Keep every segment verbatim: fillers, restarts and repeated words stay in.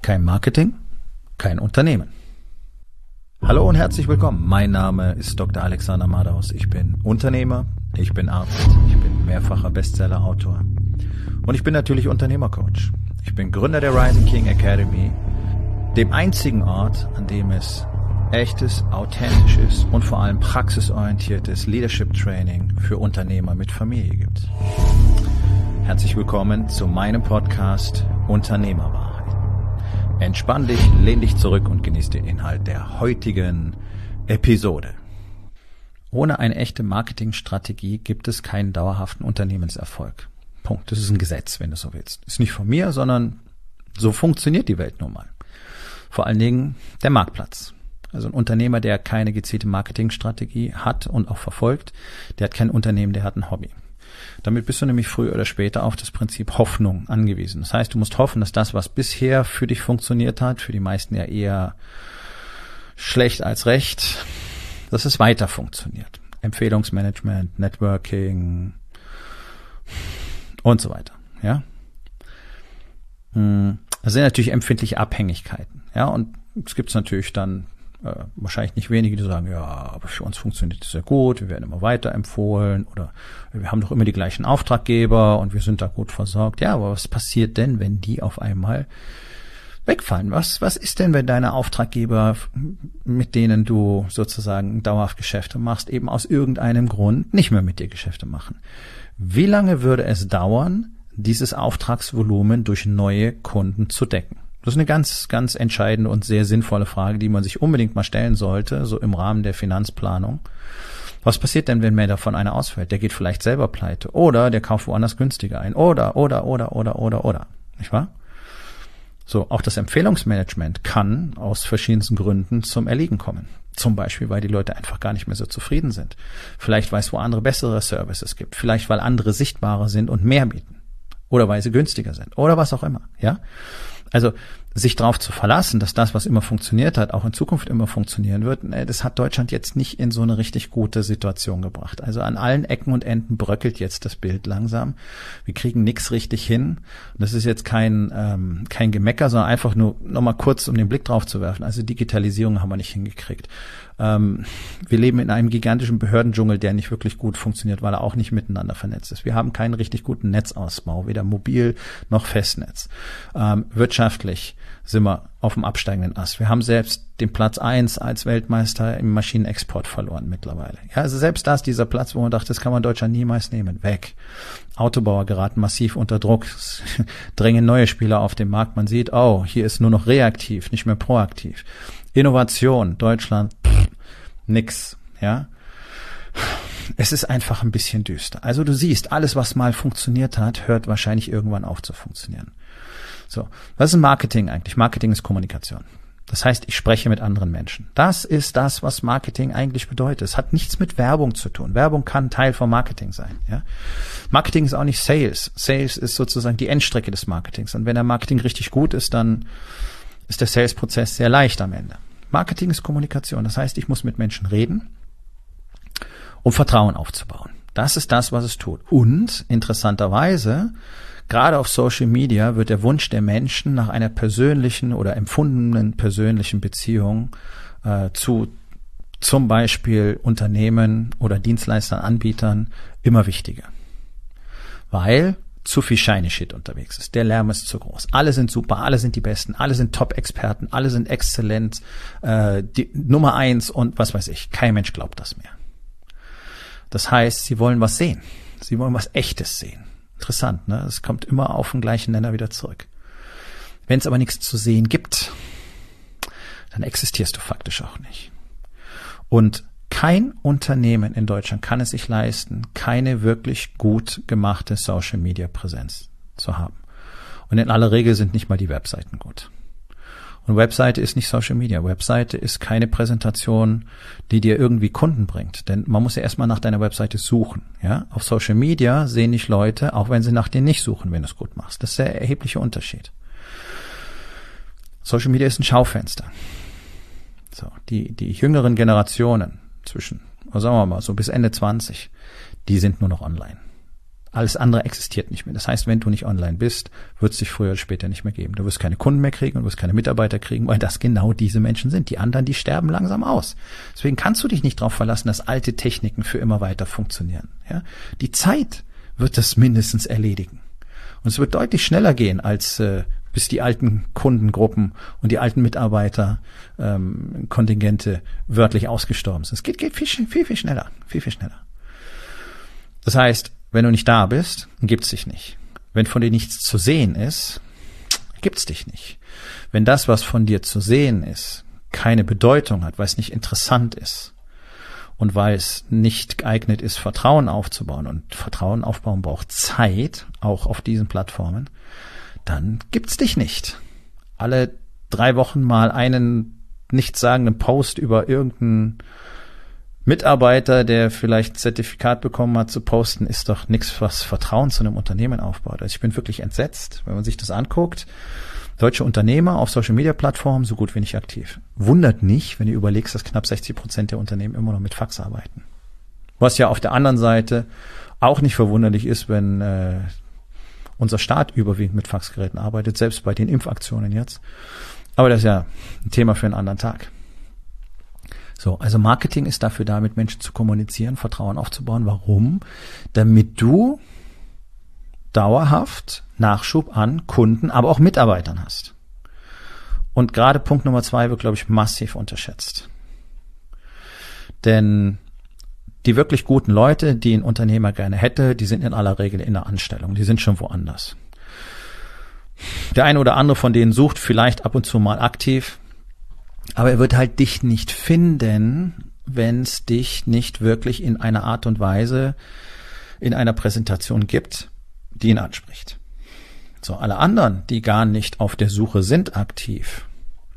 Kein Marketing, kein Unternehmen. Hallo und herzlich willkommen. Mein Name ist Doktor Alexander Madaus. Ich bin Unternehmer, ich bin Arzt, ich bin mehrfacher Bestseller-Autor und ich bin natürlich Unternehmercoach. Ich bin Gründer der Rising King Academy, dem einzigen Ort, an dem es echtes, authentisches und vor allem praxisorientiertes Leadership Training für Unternehmer mit Familie gibt. Herzlich willkommen zu meinem Podcast Unternehmerwahrheit. Entspann dich, lehn dich zurück und genieß den Inhalt der heutigen Episode. Ohne eine echte Marketingstrategie gibt es keinen dauerhaften Unternehmenserfolg. Punkt. Das ist ein Gesetz, wenn du so willst. Ist nicht von mir, sondern so funktioniert die Welt nun mal. Vor allen Dingen der Marktplatz. Also ein Unternehmer, der keine gezielte Marketingstrategie hat und auch verfolgt, der hat kein Unternehmen, der hat ein Hobby. Damit bist du nämlich früher oder später auf das Prinzip Hoffnung angewiesen. Das heißt, du musst hoffen, dass das, was bisher für dich funktioniert hat, für die meisten ja eher schlecht als recht, dass es weiter funktioniert. Empfehlungsmanagement, Networking und so weiter. Ja, das sind natürlich empfindliche Abhängigkeiten. Ja, und es gibt natürlich dann Äh, wahrscheinlich nicht wenige, die sagen, ja, aber für uns funktioniert das sehr gut, wir werden immer weiterempfohlen oder wir haben doch immer die gleichen Auftraggeber und wir sind da gut versorgt. Ja, aber was passiert denn, wenn die auf einmal wegfallen? Was, was ist denn, wenn deine Auftraggeber, mit denen du sozusagen dauerhaft Geschäfte machst, eben aus irgendeinem Grund nicht mehr mit dir Geschäfte machen? Wie lange würde es dauern, dieses Auftragsvolumen durch neue Kunden zu decken? Das ist eine ganz, ganz entscheidende und sehr sinnvolle Frage, die man sich unbedingt mal stellen sollte, so im Rahmen der Finanzplanung. Was passiert denn, wenn mehr davon einer ausfällt? Der geht vielleicht selber pleite oder der kauft woanders günstiger ein oder, oder, oder, oder, oder, oder. Nicht wahr? So, auch das Empfehlungsmanagement kann aus verschiedensten Gründen zum Erliegen kommen. Zum Beispiel, weil die Leute einfach gar nicht mehr so zufrieden sind. Vielleicht, weil es wo andere bessere Services gibt. Vielleicht, weil andere sichtbarer sind und mehr bieten. Oder weil sie günstiger sind. Oder was auch immer, ja? Also sich darauf zu verlassen, dass das, was immer funktioniert hat, auch in Zukunft immer funktionieren wird, das hat Deutschland jetzt nicht in so eine richtig gute Situation gebracht. Also an allen Ecken und Enden bröckelt jetzt das Bild langsam. Wir kriegen nichts richtig hin. Das ist jetzt kein ähm, kein Gemecker, sondern einfach nur nochmal kurz, um den Blick drauf zu werfen. Also Digitalisierung haben wir nicht hingekriegt. Ähm, wir leben in einem gigantischen Behördendschungel, der nicht wirklich gut funktioniert, weil er auch nicht miteinander vernetzt ist. Wir haben keinen richtig guten Netzausbau, weder mobil noch Festnetz. Ähm, wirtschaftlich sind wir auf dem absteigenden Ast. Wir haben selbst den Platz eins als Weltmeister im Maschinenexport verloren mittlerweile. Ja, also selbst da ist dieser Platz, wo man dachte, das kann man Deutschland niemals nehmen, weg. Autobauer geraten massiv unter Druck, es drängen neue Spieler auf den Markt. Man sieht, oh, hier ist nur noch reaktiv, nicht mehr proaktiv. Innovation, Deutschland, pff, nix, ja. Es ist einfach ein bisschen düster. Also du siehst, alles, was mal funktioniert hat, hört wahrscheinlich irgendwann auf zu funktionieren. So, was ist Marketing eigentlich? Marketing ist Kommunikation. Das heißt, ich spreche mit anderen Menschen. Das ist das, was Marketing eigentlich bedeutet. Es hat nichts mit Werbung zu tun. Werbung kann Teil von Marketing sein. Ja? Marketing ist auch nicht Sales. Sales ist sozusagen die Endstrecke des Marketings. Und wenn der Marketing richtig gut ist, dann ist der Sales-Prozess sehr leicht am Ende. Marketing ist Kommunikation. Das heißt, ich muss mit Menschen reden, um Vertrauen aufzubauen. Das ist das, was es tut. Und interessanterweise, gerade auf Social Media wird der Wunsch der Menschen nach einer persönlichen oder empfundenen persönlichen Beziehung äh, zu zum Beispiel Unternehmen oder Dienstleistern, Anbietern immer wichtiger. Weil zu viel shiny Shit unterwegs ist. Der Lärm ist zu groß. Alle sind super, alle sind die Besten, alle sind Top-Experten, alle sind exzellent, äh, die Nummer eins und was weiß ich. Kein Mensch glaubt das mehr. Das heißt, sie wollen was sehen. Sie wollen was Echtes sehen. Interessant, ne? Es kommt immer auf den gleichen Nenner wieder zurück. Wenn es aber nichts zu sehen gibt, dann existierst du faktisch auch nicht. Und kein Unternehmen in Deutschland kann es sich leisten, keine wirklich gut gemachte Social-Media-Präsenz zu haben. Und in aller Regel sind nicht mal die Webseiten gut. Und Webseite ist nicht Social Media. Webseite ist keine Präsentation, die dir irgendwie Kunden bringt. Denn man muss ja erstmal nach deiner Webseite suchen. Ja? Auf Social Media sehen dich Leute, auch wenn sie nach dir nicht suchen, wenn du es gut machst. Das ist der erhebliche Unterschied. Social Media ist ein Schaufenster. So, die, die jüngeren Generationen zwischen, sagen wir mal, so bis Ende zwanzig, die sind nur noch online. Alles andere existiert nicht mehr. Das heißt, wenn du nicht online bist, wird es dich früher oder später nicht mehr geben. Du wirst keine Kunden mehr kriegen und wirst keine Mitarbeiter kriegen, weil das genau diese Menschen sind. Die anderen, die sterben langsam aus. Deswegen kannst du dich nicht darauf verlassen, dass alte Techniken für immer weiter funktionieren. Ja? Die Zeit wird das mindestens erledigen. Und es wird deutlich schneller gehen, als äh, bis die alten Kundengruppen und die alten Mitarbeiter ähm, Kontingente wörtlich ausgestorben sind. Es geht, geht viel, viel, viel schneller. Viel, viel schneller. Das heißt, wenn du nicht da bist, gibt's dich nicht. Wenn von dir nichts zu sehen ist, gibt's dich nicht. Wenn das, was von dir zu sehen ist, keine Bedeutung hat, weil es nicht interessant ist und weil es nicht geeignet ist, Vertrauen aufzubauen, und Vertrauen aufbauen braucht Zeit, auch auf diesen Plattformen, dann gibt's dich nicht. Alle drei Wochen mal einen nichtssagenden Post über irgendeinen Mitarbeiter, der vielleicht ein Zertifikat bekommen hat, zu posten, ist doch nichts, was Vertrauen zu einem Unternehmen aufbaut. Also ich bin wirklich entsetzt, wenn man sich das anguckt. Deutsche Unternehmer auf Social-Media-Plattformen so gut wie nicht aktiv. Wundert nicht, wenn du überlegst, dass knapp sechzig Prozent der Unternehmen immer noch mit Fax arbeiten. Was ja auf der anderen Seite auch nicht verwunderlich ist, wenn äh, unser Staat überwiegend mit Faxgeräten arbeitet, selbst bei den Impfaktionen jetzt. Aber das ist ja ein Thema für einen anderen Tag. So, also Marketing ist dafür da, mit Menschen zu kommunizieren, Vertrauen aufzubauen. Warum? Damit du dauerhaft Nachschub an Kunden, aber auch Mitarbeitern hast. Und gerade Punkt Nummer zwei wird, glaube ich, massiv unterschätzt. Denn die wirklich guten Leute, die ein Unternehmer gerne hätte, die sind in aller Regel in der Anstellung. Die sind schon woanders. Der eine oder andere von denen sucht vielleicht ab und zu mal aktiv, aber er wird halt dich nicht finden, wenn es dich nicht wirklich in einer Art und Weise in einer Präsentation gibt, die ihn anspricht. So, alle anderen, die gar nicht auf der Suche sind aktiv,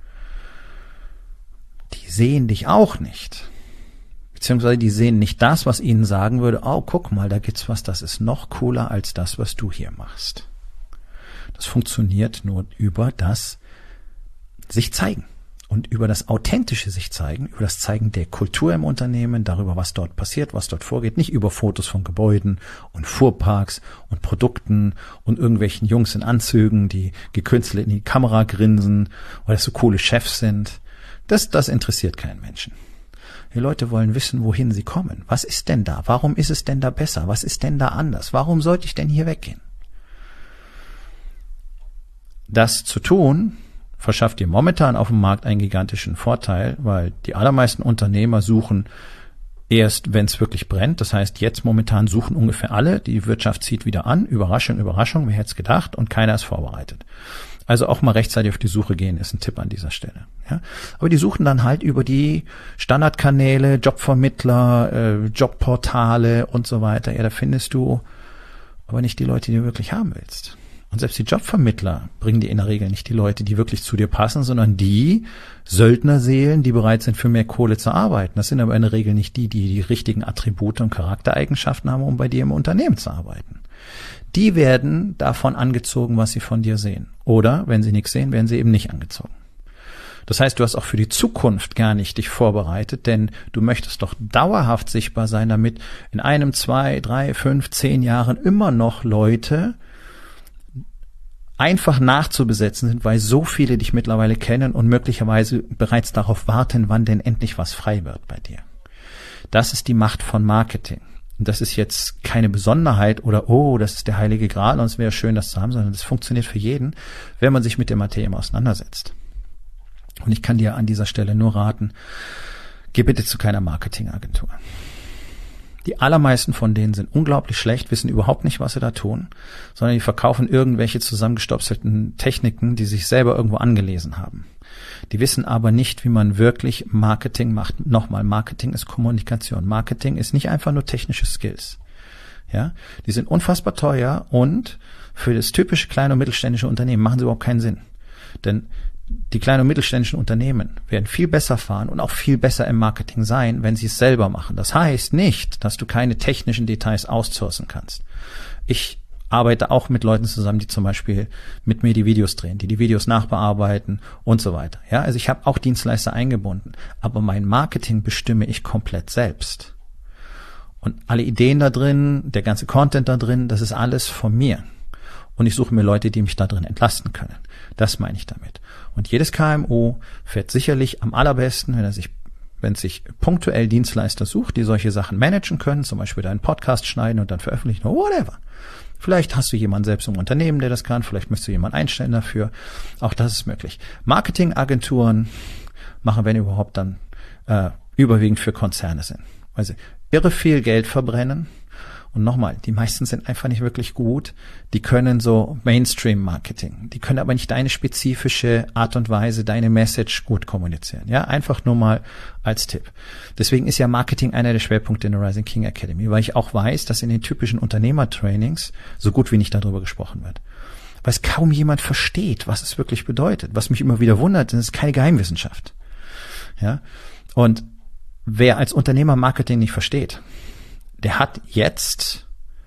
die sehen dich auch nicht. Beziehungsweise die sehen nicht das, was ihnen sagen würde, oh, guck mal, da gibt's was, das ist noch cooler als das, was du hier machst. Das funktioniert nur über das sich zeigen. Und über das authentische sich zeigen, über das Zeigen der Kultur im Unternehmen, darüber, was dort passiert, was dort vorgeht, nicht über Fotos von Gebäuden und Fuhrparks und Produkten und irgendwelchen Jungs in Anzügen, die gekünstelt in die Kamera grinsen, weil das so coole Chefs sind. Das, das interessiert keinen Menschen. Die Leute wollen wissen, wohin sie kommen. Was ist denn da? Warum ist es denn da besser? Was ist denn da anders? Warum sollte ich denn hier weggehen? Das zu tun verschafft dir momentan auf dem Markt einen gigantischen Vorteil, weil die allermeisten Unternehmer suchen erst, wenn es wirklich brennt. Das heißt, jetzt momentan suchen ungefähr alle. Die Wirtschaft zieht wieder an. Überraschung, Überraschung. Wer hätte es gedacht? Und keiner ist vorbereitet. Also auch mal rechtzeitig auf die Suche gehen, ist ein Tipp an dieser Stelle. Ja? Aber die suchen dann halt über die Standardkanäle, Jobvermittler, äh, Jobportale und so weiter. Ja, da findest du aber nicht die Leute, die du wirklich haben willst. Und selbst die Jobvermittler bringen dir in der Regel nicht die Leute, die wirklich zu dir passen, sondern die Söldnerseelen, die bereit sind, für mehr Kohle zu arbeiten. Das sind aber in der Regel nicht die, die die richtigen Attribute und Charaktereigenschaften haben, um bei dir im Unternehmen zu arbeiten. Die werden davon angezogen, was sie von dir sehen. Oder, wenn sie nichts sehen, werden sie eben nicht angezogen. Das heißt, du hast auch für die Zukunft gar nicht dich vorbereitet, denn du möchtest doch dauerhaft sichtbar sein, damit in einem, zwei, drei, fünf, zehn Jahren immer noch Leute einfach nachzubesetzen sind, weil so viele dich mittlerweile kennen und möglicherweise bereits darauf warten, wann denn endlich was frei wird bei dir. Das ist die Macht von Marketing. Und das ist jetzt keine Besonderheit oder, oh, das ist der heilige Gral und es wäre schön, das zu haben, sondern das funktioniert für jeden, wenn man sich mit der Materie auseinandersetzt. Und ich kann dir an dieser Stelle nur raten, geh bitte zu keiner Marketingagentur. Die allermeisten von denen sind unglaublich schlecht, wissen überhaupt nicht, was sie da tun, sondern die verkaufen irgendwelche zusammengestopselten Techniken, die sich selber irgendwo angelesen haben. Die wissen aber nicht, wie man wirklich Marketing macht. Nochmal, Marketing ist Kommunikation. Marketing ist nicht einfach nur technische Skills. Ja, die sind unfassbar teuer und für das typische kleine und mittelständische Unternehmen machen sie überhaupt keinen Sinn. Denn die kleinen und mittelständischen Unternehmen werden viel besser fahren und auch viel besser im Marketing sein, wenn sie es selber machen. Das heißt nicht, dass du keine technischen Details outsourcen kannst. Ich arbeite auch mit Leuten zusammen, die zum Beispiel mit mir die Videos drehen, die die Videos nachbearbeiten und so weiter. Ja, also ich habe auch Dienstleister eingebunden, aber mein Marketing bestimme ich komplett selbst. Und alle Ideen da drin, der ganze Content da drin, das ist alles von mir. Und ich suche mir Leute, die mich da drin entlasten können. Das meine ich damit. Und jedes K M U fährt sicherlich am allerbesten, wenn er sich, wenn es sich punktuell Dienstleister sucht, die solche Sachen managen können, zum Beispiel deinen Podcast schneiden und dann veröffentlichen, oder whatever. Vielleicht hast du jemanden selbst im Unternehmen, der das kann, vielleicht müsstest du jemanden einstellen dafür. Auch das ist möglich. Marketingagenturen machen, wenn überhaupt, dann äh, überwiegend für Konzerne sind. Also irre viel Geld verbrennen. Und nochmal, die meisten sind einfach nicht wirklich gut. Die können so Mainstream-Marketing. Die können aber nicht deine spezifische Art und Weise, deine Message gut kommunizieren. Ja, einfach nur mal als Tipp. Deswegen ist ja Marketing einer der Schwerpunkte in der Rising King Academy, weil ich auch weiß, dass in den typischen Unternehmertrainings so gut wie nicht darüber gesprochen wird. Weil es kaum jemand versteht, was es wirklich bedeutet. Was mich immer wieder wundert, das ist keine Geheimwissenschaft. Ja, und wer als Unternehmer Marketing nicht versteht, der hat jetzt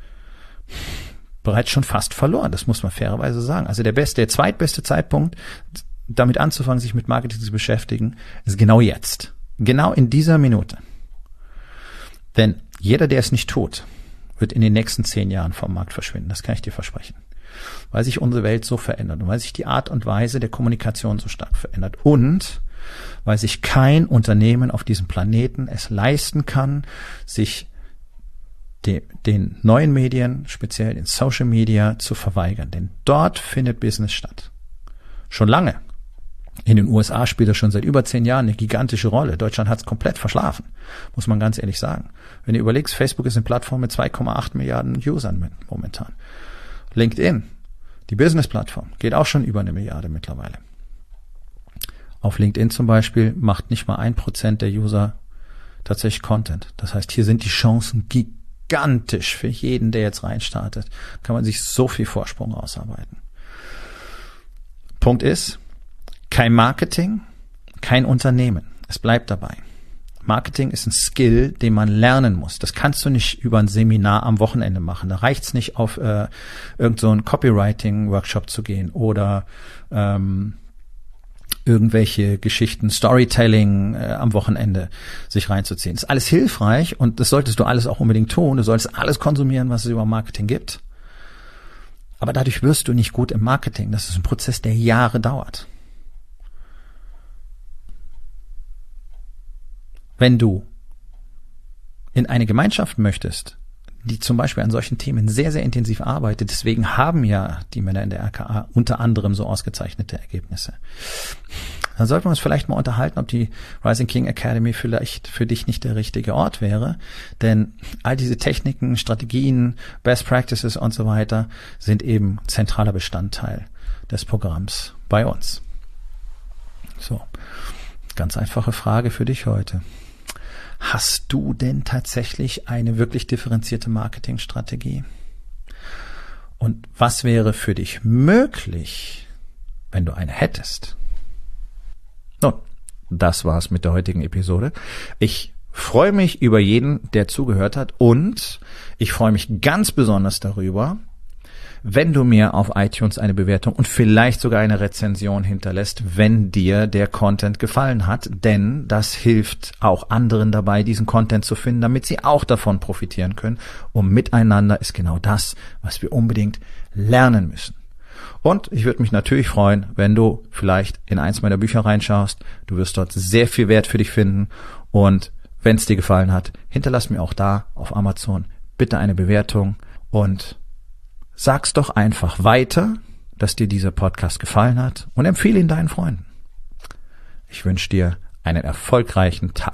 bereits schon fast verloren. Das muss man fairerweise sagen. Also der beste, der zweitbeste Zeitpunkt, damit anzufangen, sich mit Marketing zu beschäftigen, ist genau jetzt. Genau in dieser Minute. Denn jeder, der es nicht tut, wird in den nächsten zehn Jahren vom Markt verschwinden. Das kann ich dir versprechen. Weil sich unsere Welt so verändert und weil sich die Art und Weise der Kommunikation so stark verändert und weil sich kein Unternehmen auf diesem Planeten es leisten kann, sich de, den neuen Medien, speziell in Social Media, zu verweigern. Denn dort findet Business statt. Schon lange. In den U S A spielt das schon seit über zehn Jahren eine gigantische Rolle. Deutschland hat es komplett verschlafen, muss man ganz ehrlich sagen. Wenn du überlegst, Facebook ist eine Plattform mit zwei Komma acht Milliarden Usern momentan. LinkedIn, die Business-Plattform, geht auch schon über eine Milliarde mittlerweile. Auf LinkedIn zum Beispiel macht nicht mal ein Prozent der User tatsächlich Content. Das heißt, hier sind die Chancen gigantisch für jeden, der jetzt reinstartet. Kann man sich so viel Vorsprung ausarbeiten. Punkt ist, kein Marketing, kein Unternehmen. Es bleibt dabei. Marketing ist ein Skill, den man lernen muss. Das kannst du nicht über ein Seminar am Wochenende machen. Da reicht's nicht, auf äh, irgend so einen Copywriting-Workshop zu gehen oder ähm, irgendwelche Geschichten, Storytelling äh, am Wochenende sich reinzuziehen. Das ist alles hilfreich und das solltest du alles auch unbedingt tun. Du solltest alles konsumieren, was es über Marketing gibt. Aber dadurch wirst du nicht gut im Marketing. Das ist ein Prozess, der Jahre dauert. Wenn du in eine Gemeinschaft möchtest, die zum Beispiel an solchen Themen sehr, sehr intensiv arbeitet, deswegen haben ja die Männer in der R K A unter anderem so ausgezeichnete Ergebnisse, dann sollten wir uns vielleicht mal unterhalten, ob die Rising King Academy vielleicht für dich nicht der richtige Ort wäre, denn all diese Techniken, Strategien, Best Practices und so weiter sind eben zentraler Bestandteil des Programms bei uns. So, ganz einfache Frage für dich heute. Hast du denn tatsächlich eine wirklich differenzierte Marketingstrategie? Und was wäre für dich möglich, wenn du eine hättest? Nun, das war's mit der heutigen Episode. Ich freue mich über jeden, der zugehört hat und ich freue mich ganz besonders darüber, wenn du mir auf iTunes eine Bewertung und vielleicht sogar eine Rezension hinterlässt, wenn dir der Content gefallen hat, denn das hilft auch anderen dabei, diesen Content zu finden, damit sie auch davon profitieren können. Und miteinander ist genau das, was wir unbedingt lernen müssen. Und ich würde mich natürlich freuen, wenn du vielleicht in eins meiner Bücher reinschaust. Du wirst dort sehr viel Wert für dich finden. Und wenn es dir gefallen hat, hinterlass mir auch da auf Amazon bitte eine Bewertung und sag's doch einfach weiter, dass dir dieser Podcast gefallen hat und empfehle ihn deinen Freunden. Ich wünsche dir einen erfolgreichen Tag.